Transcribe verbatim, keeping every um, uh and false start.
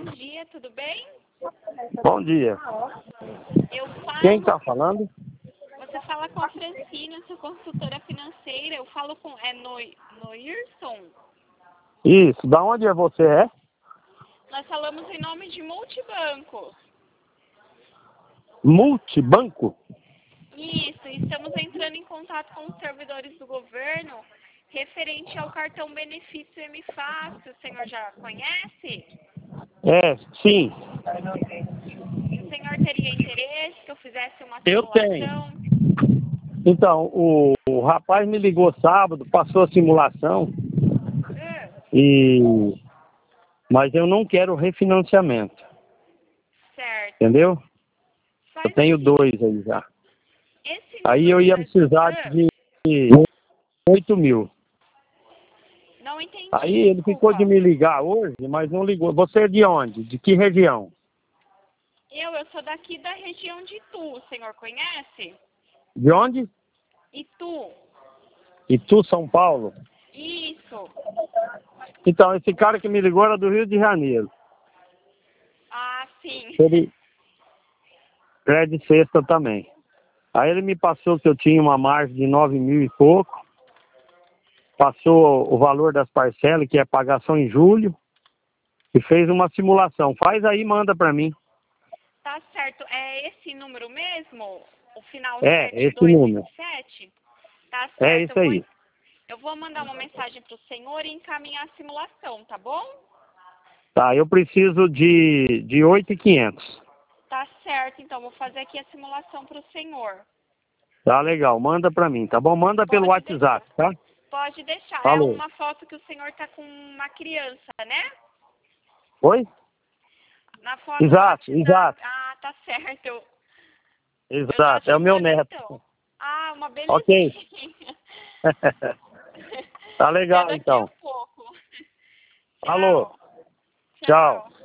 dia, tudo bem? Bom dia. Eu falo... Quem está falando? Você fala com a Francina, sou consultora financeira. Eu falo com... É Noi... Noirson? Isso. Da onde é você, é? Nós falamos em nome de Multibanco. Multibanco? Isso, estamos entrando em contato com os servidores do governo referente ao cartão benefício M Fácil. O senhor já conhece? É, sim. O senhor teria interesse que eu fizesse uma Eu simulação? tenho. Então, o, o rapaz me ligou sábado, passou a simulação, Hum, e mas eu não quero refinanciamento, certo. entendeu? Eu Faz tenho o dois seguinte, aí já. esse Aí eu número ia da... precisar Hum, de oito mil. não entendi, Aí ele ficou de desculpa. me ligar hoje, mas não ligou. Você é de onde? De que região? Eu, eu sou daqui da região de Itu, o senhor conhece? De onde? Itu, Itu, São Paulo. isso. Então, esse cara que me ligou era do Rio de Janeiro. Ah, sim. Ele é de sexta também. Aí ele me passou que eu tinha uma margem de nove mil e pouco. Passou o valor das parcelas, que é pagar só em julho. E fez uma simulação. Faz aí e manda pra mim. Tá certo. É esse número mesmo? O final É, sete esse dois número. vinte e sete? Tá É certo. isso Eu vou, aí. eu vou mandar uma mensagem pro senhor e encaminhar a simulação, tá bom? Tá, eu preciso de, de oito mil e quinhentos. Tá certo. Então, vou fazer aqui a simulação pro senhor. Tá legal, manda pra mim, tá bom? Manda pelo Pode deixar. WhatsApp, tá? Pode deixar. É Falou. uma foto que o senhor tá com uma criança, né? Oi? Na foto do Exato, WhatsApp. exato. Ah, tá certo. Eu, eu já Exato, te é o meu mando neto. então. Ah, uma Ok. belezinha. Tá É legal, daqui a então. pouco. Falou. Tchau. Tchau. Tchau.